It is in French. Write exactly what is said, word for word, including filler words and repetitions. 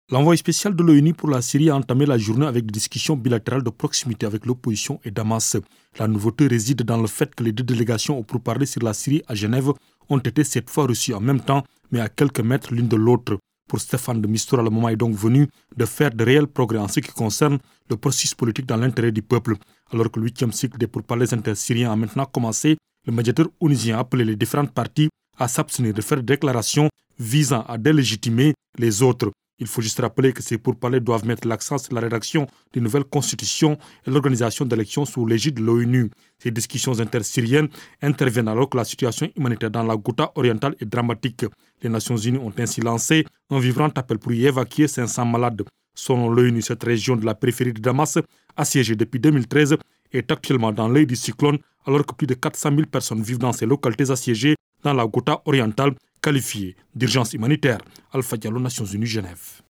L'envoyé spécial de l'ONU pour la Syrie a entamé la journée avec des discussions bilatérales de proximité avec l'opposition et Damas. La nouveauté réside dans le fait que les deux délégations au pourparlers sur la Syrie à Genève ont été cette fois reçues en même temps, mais à quelques mètres l'une de l'autre. Pour Stéphane de Mistura, le moment est donc venu de faire de réels progrès en ce qui concerne le processus politique dans l'intérêt du peuple. Alors que le huitième cycle des pourparlers intersyriens a maintenant commencé, le médiateur onusien a appelé les différentes parties à s'abstenir de faire des déclarations visant à délégitimer les autres. Il faut juste rappeler que ces pourparlers doivent mettre l'accent sur la rédaction d'une nouvelle constitution et l'organisation d'élections sous l'égide de l'ONU. Ces discussions intersyriennes interviennent alors que la situation humanitaire dans la Ghouta orientale est dramatique. Les Nations Unies ont ainsi lancé un vibrant appel pour y évacuer cinq cents malades. Selon l'ONU, cette région de la périphérie de Damas, assiégée depuis deux mille treize, est actuellement dans l'œil du cyclone, alors que plus de quatre cent mille personnes vivent dans ces localités assiégées dans la Ghouta orientale, qualifiée d'urgence humanitaire. Alpha Diallo, Nations Unies, Genève.